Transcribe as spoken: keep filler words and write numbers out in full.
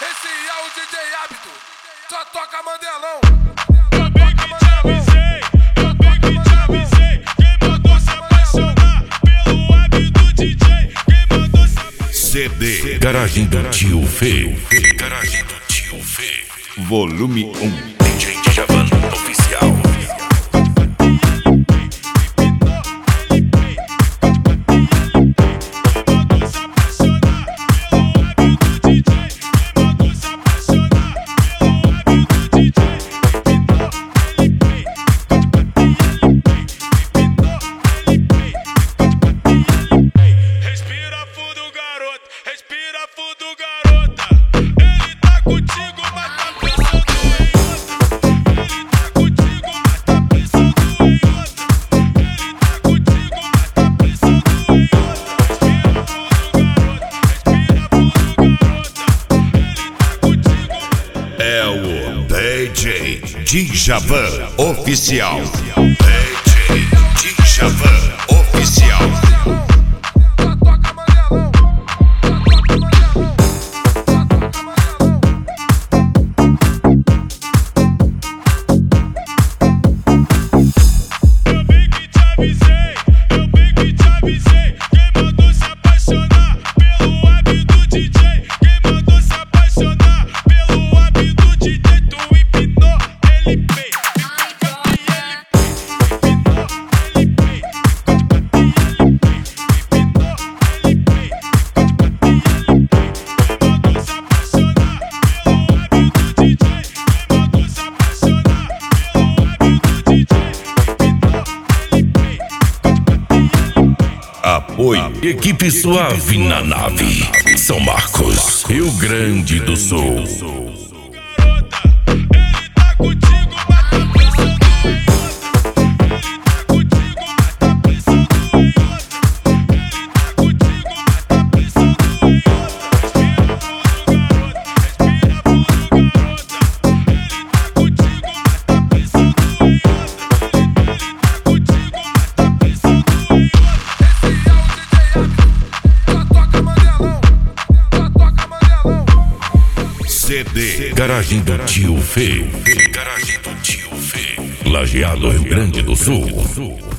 Esse é o D J Hábito, só toca Mandelão. Eu bem que te avisei, eu bem que te avisei. Quem mandou se apaixonar pelo hábito D J? Quem mandou se apaixonar? C D Garagem do Tio Feio. Garagem do Tio Feio. Volume um. D J Djavan Oficial. É o D J Djavan Oficial. D J Djavan Oficial. Eu bem que te avisei, eu bem que te avisei. Quem mandou se apaixonar pelo hábito D J? Quem mandou se apaixonar pelo hábito D J? Tu empinou, ele fez. Apoio Equipe Suave na nave. São Marcos, Rio Grande do Sul. C D Garagem do Tio Feio. Garagem do Tio Feio. Lajeado, Rio Grande do Sul.